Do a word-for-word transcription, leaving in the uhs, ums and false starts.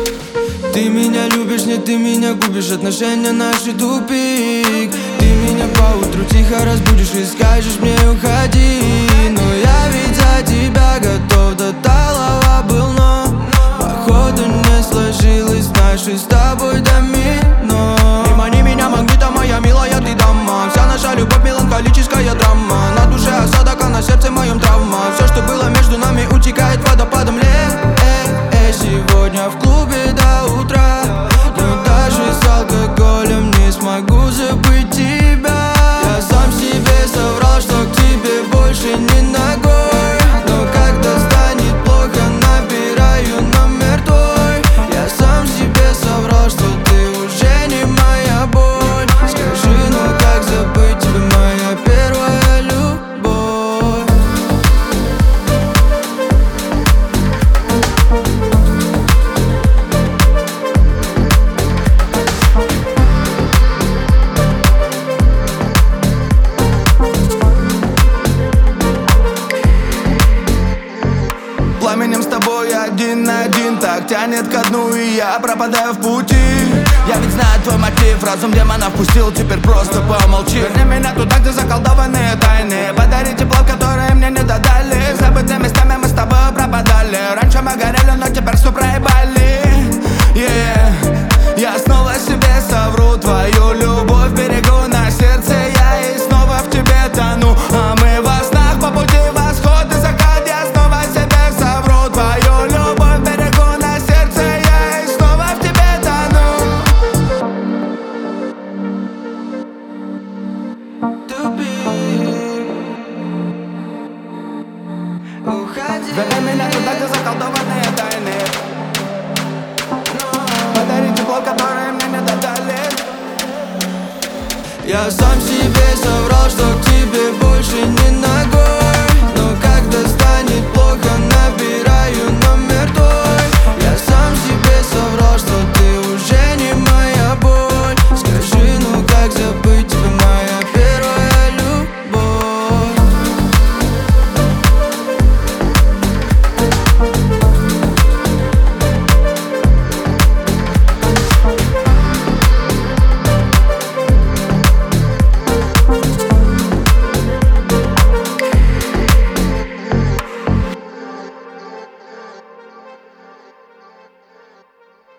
Ты меня любишь, нет, ты меня губишь, отношения наши тупик. Ты меня поутру тихо разбудишь и скажешь мне уходи. Но я ведь за тебя готов, до талого был, но походу не сложилось наши с тобой домино. Не мани меня магнитом, моя милая ты дама. Вся наша любовь меланхолическая драма. На душе осадок, а на сердце моем травма. Все, что было между нами, утекает водопадом. Ле, э, э, сегодня в клубе до утра, но даже с алкоголем не смогу забыть тебя. Я сам себе соврал, что к тебе больше не ногой, но когда станет плохо, набираю номер твой. Я сам себе соврал, что ты уже не моя боль. Скажи, ну как забыть тебя, моя первая любовь? Пламенем с тобой один на один, так тянет ко дну, и я пропадаю в пути. Я ведь знаю твой мотив, разум демона впустил, теперь просто помолчи. Верни меня туда, где заколдованные тайны. Подари тепло, которое мне не додали. Забытыми местами мы с тобой пропадали. Раньше мы горели, но теперь все проебали. Yeah. Я снова себе совру, твою любовь берегу на сердце я, и снова в тебе тону. А мы во снах по пути восход и закат. Я снова себе совру, твою любовь берегу на сердце я, и снова в тебе тону. Уходи. Верни меня туда, где заколдованные тайны. Подари тепло, которое мне не додали. Я сам себе